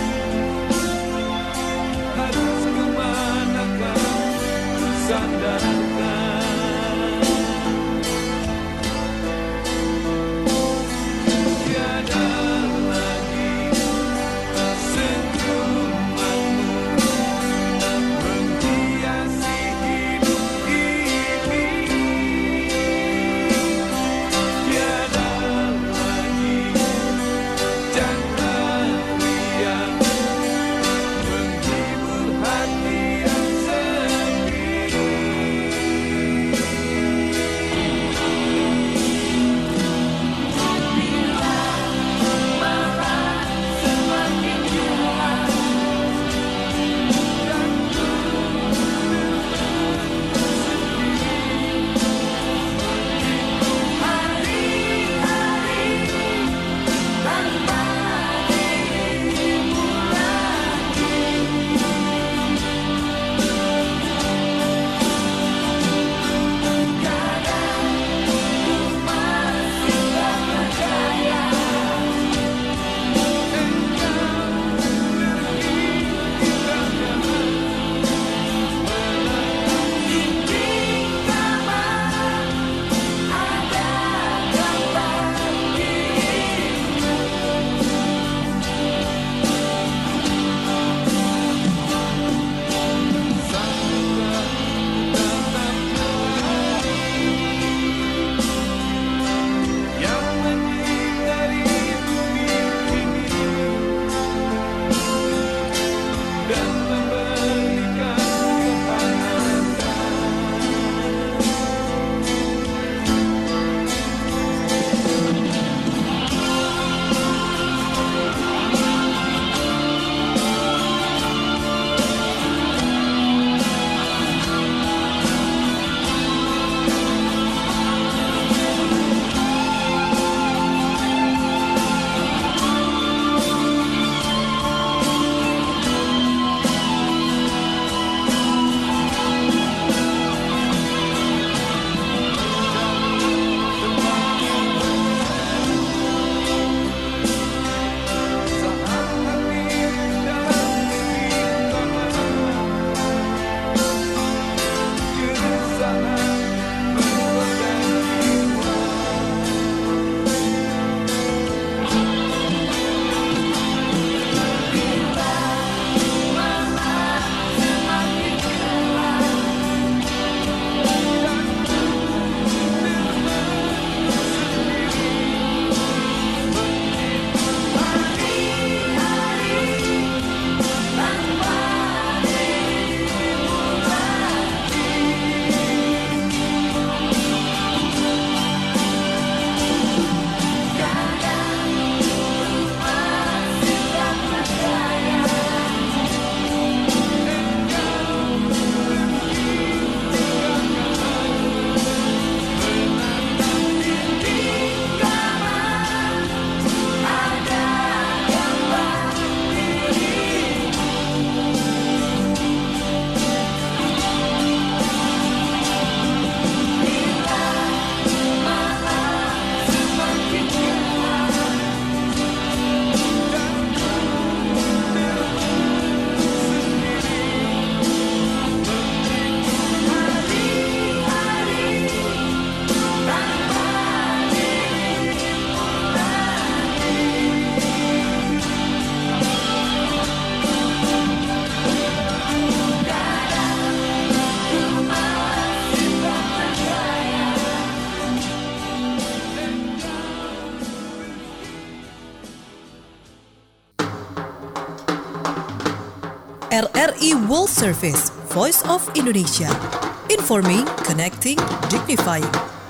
R R I World Service, Voice of Indonesia. Informing, connecting, dignifying.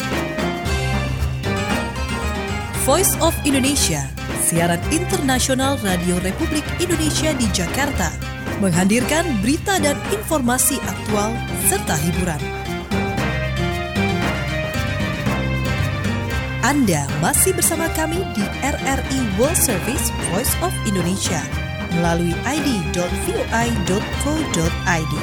Voice of Indonesia, siaran internasional Radio Republik Indonesia di Jakarta, menghadirkan berita dan informasi aktual serta hiburan. Anda masih bersama kami di R R I World Service Voice of Indonesia melalui i d dot v o i dot co dot i d.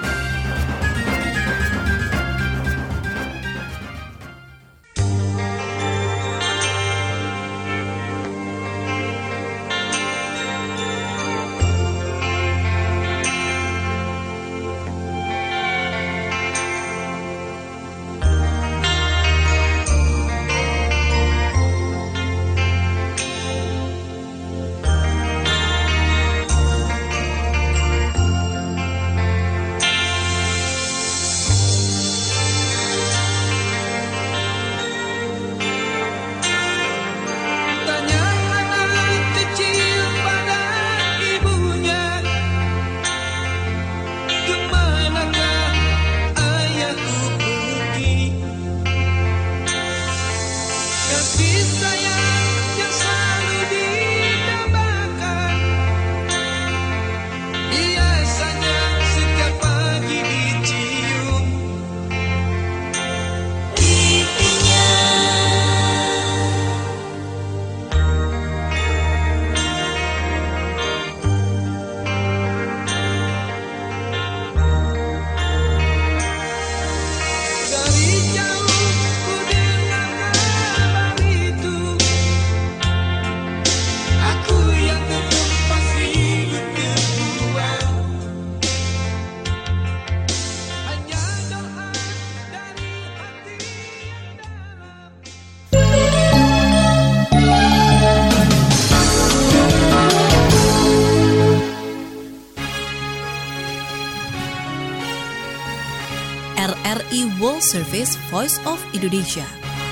R R I World Service Voice of Indonesia.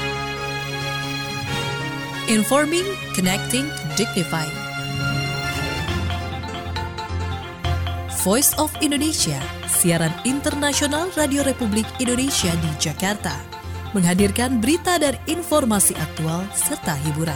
Informing, connecting, dignifying. Voice of Indonesia, siaran internasional Radio Republik Indonesia di Jakarta, menghadirkan berita dan informasi aktual serta hiburan.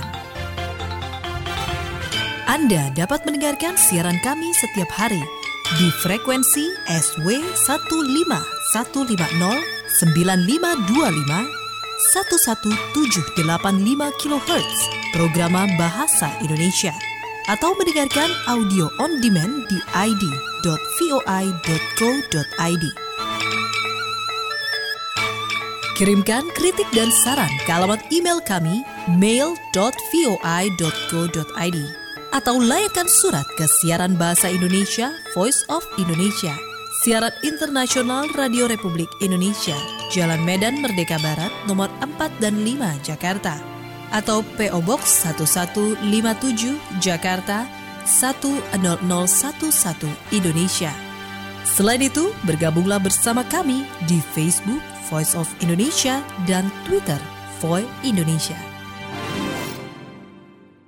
Anda dapat mendengarkan siaran kami setiap hari di frekuensi S W satu lima satu lima nol sembilan lima dua lima satu satu tujuh delapan lima kilohertz program Bahasa Indonesia, atau mendengarkan audio on demand di i d dot v o i dot co dot i d. Kirimkan kritik dan saran ke alamat email kami mail dot v o i dot co dot i d atau layangkan surat ke siaran Bahasa Indonesia Voice of Indonesia, siaran internasional Radio Republik Indonesia, Jalan Medan Merdeka Barat nomor empat dan lima Jakarta, atau P O Box satu satu lima tujuh Jakarta satu nol nol satu satu Indonesia. Selain itu, bergabunglah bersama kami di Facebook Voice of Indonesia dan Twitter Voice Indonesia.